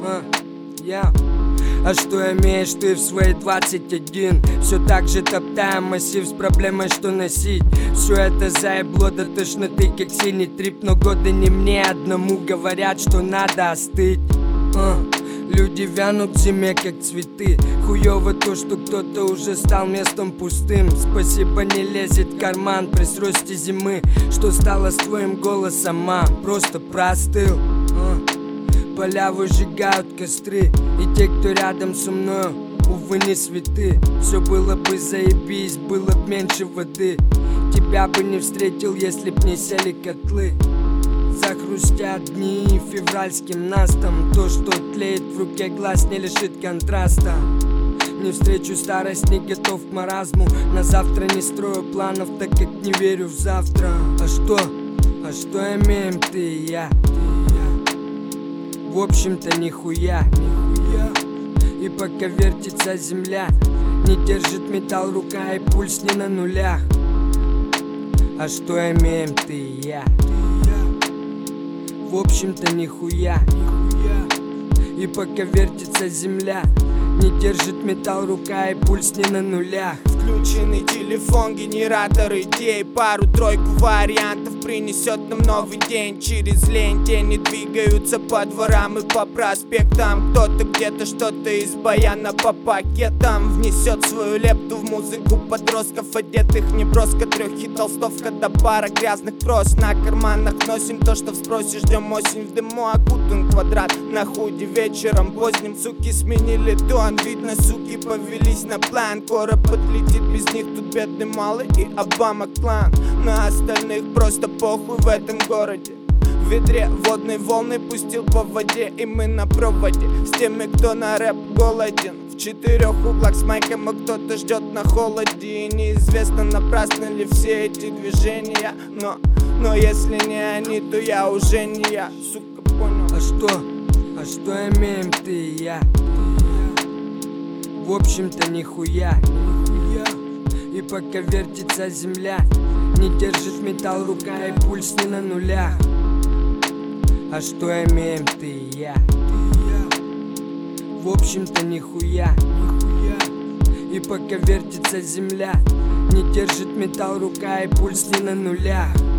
А что имеешь ты в свои 21? Все так же топтаем массив с проблемой, что носить. Все это заебло до тошноты, как синий трип. Но годы не мне одному говорят, что надо остыть. Люди вянут в зиме, как цветы. Хуёво то, что кто-то уже стал местом пустым. Спасибо не лезет в карман при сросте зимы. Что стало с твоим голосом, мам? Просто простыл. Поля выжигают костры, и те, кто рядом со мною, увы, не святы. Все было бы заебись, было б меньше воды. Тебя бы не встретил, если б не сели котлы. Захрустят дни февральским настом. То, что тлеет в руке глаз, не лишит контраста. Не встречу старость, не готов к маразму. На завтра не строю планов, так как не верю в завтра. А что имеем ты и я? В общем-то нихуя. И пока вертится земля, не держит металл рука и пульс не на нулях. А что имеем ты и я? В общем-то нихуя. И пока вертится земля, не держит металл рука и пульс не на нулях. Включенный телефон, генератор идей. Пару-тройку вариантов принесет нам новый день. Через лень тени двигаются по дворам и по проспектам. Кто-то где-то что-то из баяна по пакетам внесет свою лепту в музыку подростков, одетых неброско. 3 хит-толстовка до пара грязных прос. На карманах носим то, что вспросе. Ждем осень в дыму, окутан квадрат. На худе вечером поздним суки сменили тон. Видно, суки повелись на план. Скоро подлетит, без них тут бедный малый и Обама клан. На остальных просто похуй в этом городе. В ведре водной волны пустил по воде, и мы на проводе с теми, кто на рэп голоден. В 4 углах с майком, а кто-то ждет на холоде. И неизвестно, напрасно ли все эти движения. Но если не они, то я уже не я. Сука, понял. А что имеем ты и я? В общем-то нихуя. И пока вертится земля, не держит металл рука и пульс не на нулях. А что имеем ты и я? В общем-то нихуя. И пока вертится земля, не держит металл рука и пульс не на нулях.